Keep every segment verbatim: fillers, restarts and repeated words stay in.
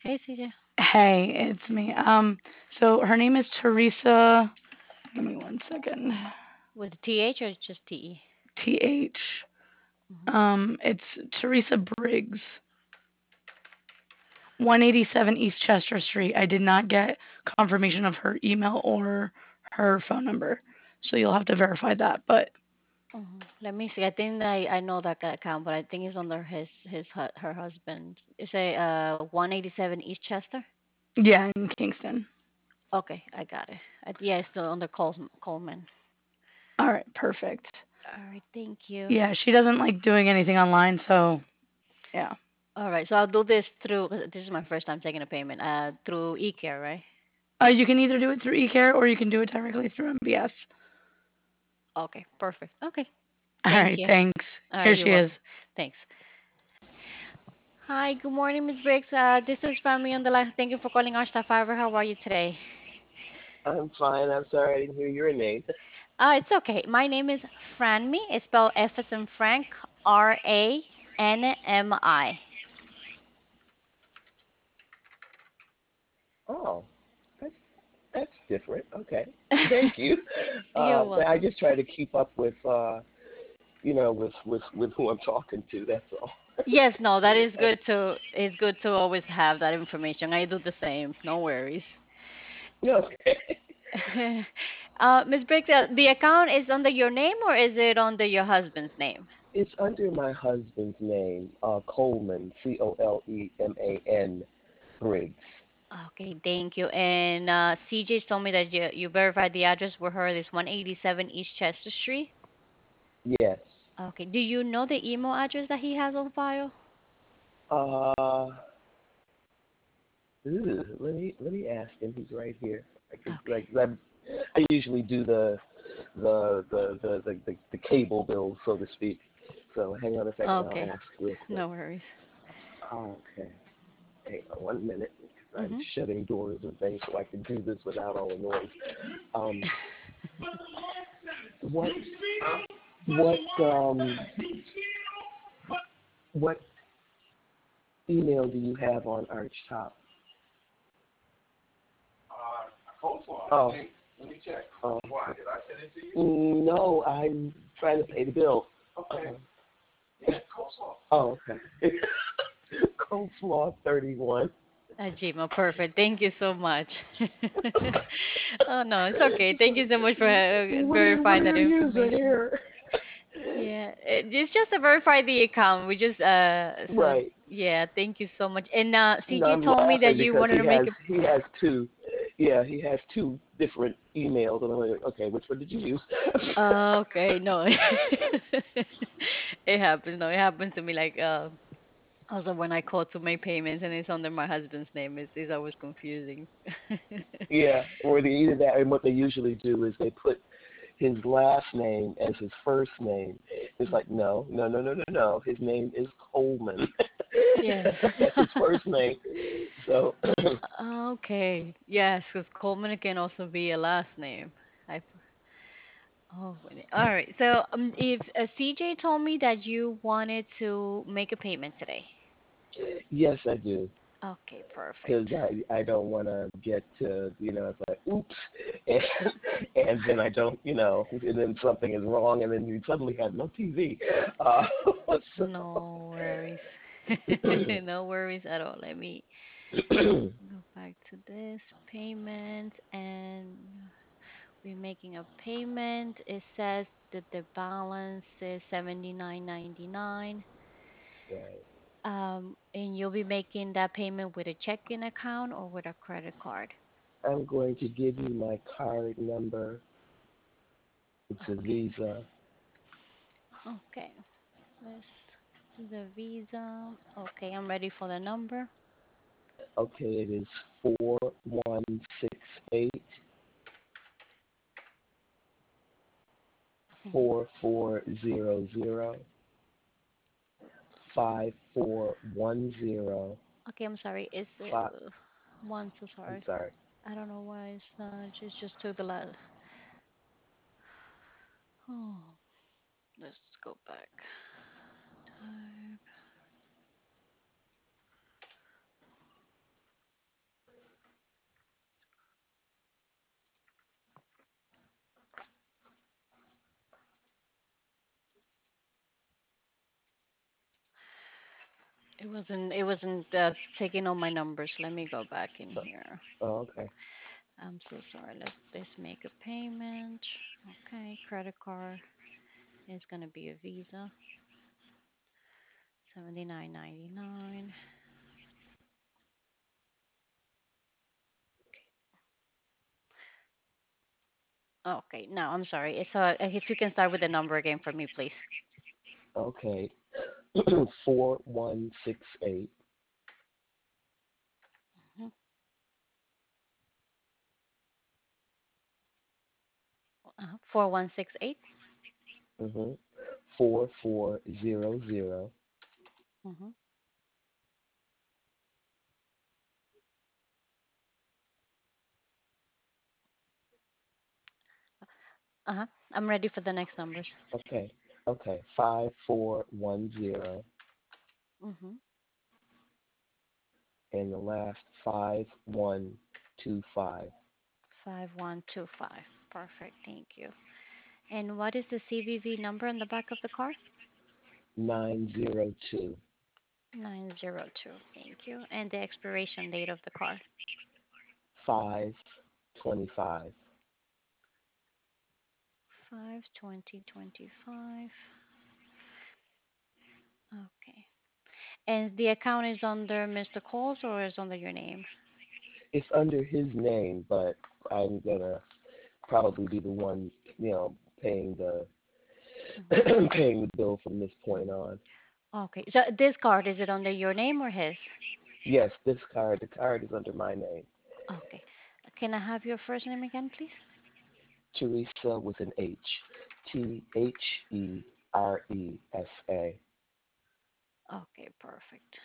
Hey, C J. Hey, it's me. Um, so her name is Teresa. Give me one second. With T H or just T E? T H. Hmm. Um, it's Teresa Briggs, one eighty-seven East Chester Street. I did not get confirmation of her email or her phone number, so you'll have to verify that. But Hmm. Let me see. I think I, I know that ca- account, but I think it's under his his hu- her husband. It's a uh one eighty-seven East Chester. yeah, in Kingston. Okay, I got it. I, yeah, it's still under Col- Coleman. All right, perfect. All right, thank you. Yeah, she doesn't like doing anything online, so yeah. All right, so I'll do this through. 'Cause this is my first time taking a payment. Uh, through eCare, right? Uh, you can either do it through eCare or you can do it directly through M B S. Okay, perfect. Okay, All thank right, you. thanks. All right, Here you're she welcome. is. Thanks. Hi, good morning, Miss Briggs. Uh, this is Rami on the line. Thank you for calling Ashta Fiber. How are you today? I'm fine. I'm sorry I didn't hear your name. Uh, it's okay. My name is Franmi. It's spelled F as in Frank, R A N M I. Oh, that's that's different. Okay, thank you. You're Uh, I welcome. just try to keep up with, uh, you know, with, with with who I'm talking to. That's all. Yes, no, that is That's good to it's good to always have that information. I do the same. No worries. okay. uh, Miss Briggs, uh, the account is under your name or is it under your husband's name? It's under my husband's name, uh, Coleman, C O L E M A N Briggs. Okay, thank you. And uh, C J told me that you, you verified the address with her. This one eighty-seven East Chester Street. Yes. Okay. Do you know the email address that he has on file? Uh, ooh, let me let me ask him. He's right here. I could Okay. like I, I usually do the the the, the the the the cable bill, so to speak. So hang on a second, I'll Okay. ask real quick. No worries. Okay, hang on one minute, because I'm Mm-hmm. shutting doors and things so I can do this without all the noise. Um, what what um what email do you have on Archtop? Oh, oh. Mm, no, I'm trying to pay the bill. Uh, oh, okay. Coleslaw thirty-one. At Gmail. Perfect. Thank you so much. Oh, no, it's okay. Thank you so much for uh, What do you what verifying do that you use it information. here? Yeah, it- it's just to verify the account. We just uh so Right. yeah, thank you so much. And uh No, C J I'm told me that laughing you because wanted he to make a has he has two. Yeah, he has two different emails, and I'm like, okay, which one did you use? uh, okay, no. It happens. No, it happens to me like uh also when I call to make payments and it's under my husband's name, it's, it's always confusing. Yeah, or they either that, and what they usually do is they put his last name as his first name. It's like, no, no, no, no, no, no. His name is Coleman. Yes. That's his first name. So, Okay. Yes, because Coleman can also be a last name. I Oh, wait. All right. So, um, if uh, C J told me that you wanted to make a payment today. yes, I do. Okay, Because perfect. I, I don't want to get to, you know, it's like, oops, and, and then I don't, you know, and then something is wrong, and then you suddenly have no T V. Uh, so, No worries. No worries at all. Let me go back to this payment and we're making a payment. It says that the balance is seventy-nine ninety-nine. right. Um, and you'll be making that payment with a checking account or with a credit card. I'm going to give you my card number. It's a Okay. Visa. Okay. Let's do the Visa. Okay, I'm ready for the number. Okay, it is four one six eight Mhm. four four zero zero five four one zero Okay, I'm sorry. It's uh, five. one, so I'm sorry. sorry. I don't know why it's not. Just just took the last. Oh, let's go back. Type. It wasn't. It wasn't uh, taking all my numbers. Let me go back in Oh, here. oh, okay. I'm so sorry. Let this make a payment. Okay, credit card is gonna be a Visa, seventy nine ninety nine. Okay, now I'm sorry. So uh, if you can start with the number again for me, please. Okay. Four one six eight. Mhm. Uh, four one six eight. Mm-hmm. Four four zero zero Mm-hmm. Uh-huh. I'm ready for the next numbers. Okay. Okay. Five four one zero Mm-hmm. and the last five one two five. five one two five. Perfect. Thank you. And what is the C V V number on the back of the card? Nine zero two. nine zero two. Thank you. And the expiration date of the card? Five twenty five. five twenty twenty-five. Okay. And the account is under mister Coles or is under your name? It's under his name, but I'm gonna probably be the one, you know, paying the Hmm. paying the bill from this point on. Okay. So this card, is it under your name or his? Yes, this card, the card is under my name. Okay. Can I have your first name again, please? Teresa with an H. T H E R E S A. Okay, perfect.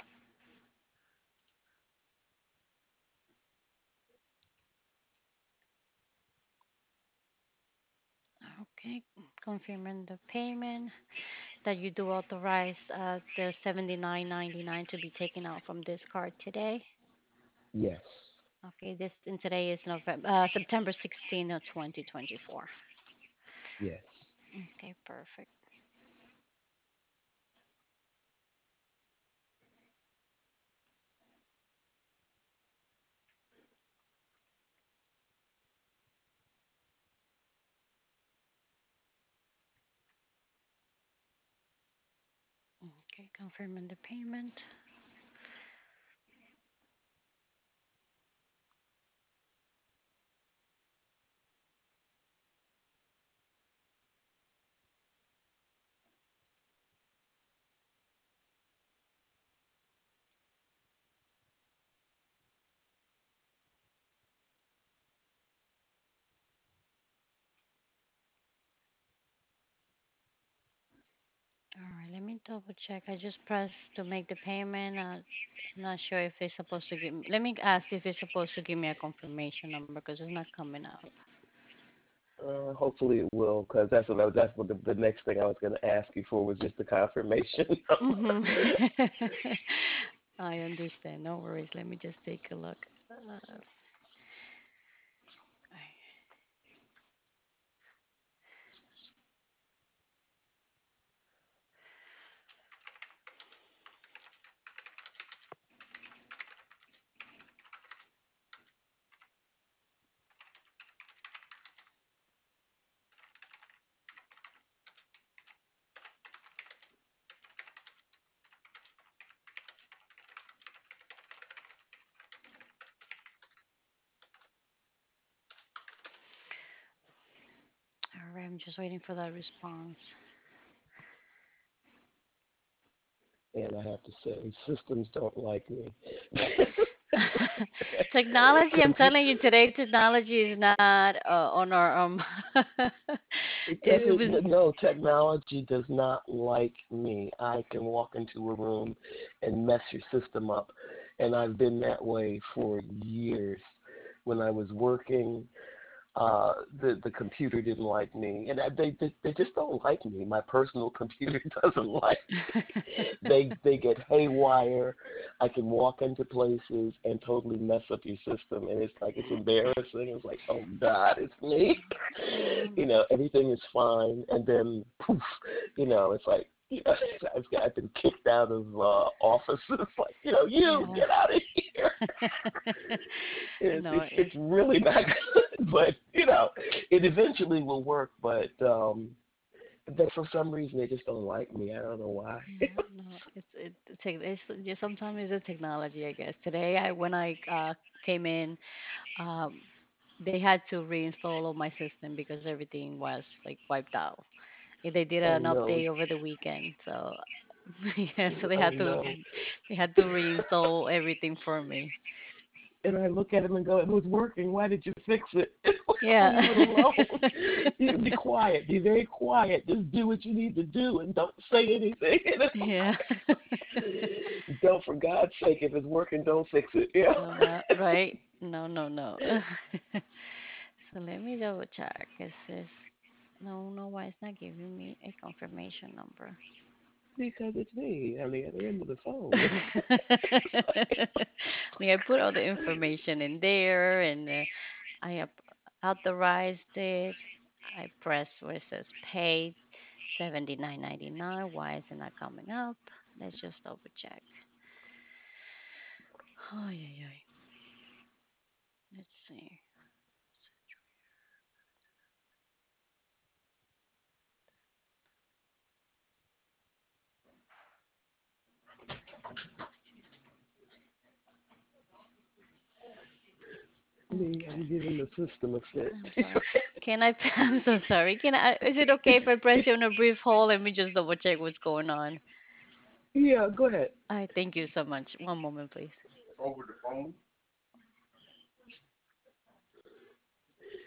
Okay, confirming the payment that you do authorize uh, the seventy-nine ninety-nine to be taken out from this card today. Yes. Okay, this and today is November, uh, September sixteenth of twenty twenty-four. Yes. Okay, perfect. Okay, confirming the payment. All right, let me double check. I just pressed to make the payment. Uh, I'm not sure if it's supposed to give me. Let me ask if it's supposed to give me a confirmation number because it's not coming up. Uh, hopefully it will, because that's what I, that's what the, the next thing I was going to ask you for was just the confirmation number. Hmm. I understand. No worries. Let me just take a look. Uh, all right, I'm just waiting for that response. And I have to say, systems don't like me. Technology, I'm Computer, telling you, today technology is not uh, on our um. it it, it doesn't, was. no, technology does not like me. I can walk into a room and mess your system up. And I've been that way for years. When I was working, uh, the the computer didn't like me, and I, they, they they just don't like me. My personal computer doesn't like they they get haywire. I can walk into places and totally mess up your system, and it's like it's embarrassing. It's like, oh God, it's me. Um, You know, everything is fine, and then poof, you know, it's like You know, I've, I've been kicked out of uh, offices. Like, you know, you Yeah. get out of here. It, No, it's it's it's really not good, but you know, it eventually will work. But um, but for some reason, they just don't like me. I don't know why. yeah, no, it's it it's, tech- it's just sometimes it's a technology, I guess. Today I when I uh came in, um they had to reinstall all my system because everything was like wiped out. And they did Oh an no, update over the weekend, so yeah, so they oh had to no. they had to reinstall everything for me. And I look at him and go, "It was working. Why did you fix it? Yeah. Leave it alone. You be quiet. Be very quiet. Just do what you need to do and don't say anything." Yeah. Don't, for God's sake, if it's working, don't fix it. Yeah. No, no, right? No, no, no. So let me double check. It says, no, no, why it's not giving me a confirmation number? Because it's me on the other end of the phone. Like I put all the information in there and uh, I up- authorized it. I press where it says paid seventy-nine ninety-nine. Why is it not coming up? Let's just double check. Oh, yeah, yeah. Let's see. Me, Okay. I'm giving the system a fit. I'm sorry. Can I? I'm so sorry. Can I? Is it okay if I press you on a brief hold? Let me just double check what's going on. Yeah, go ahead. I thank you so much. One moment, please.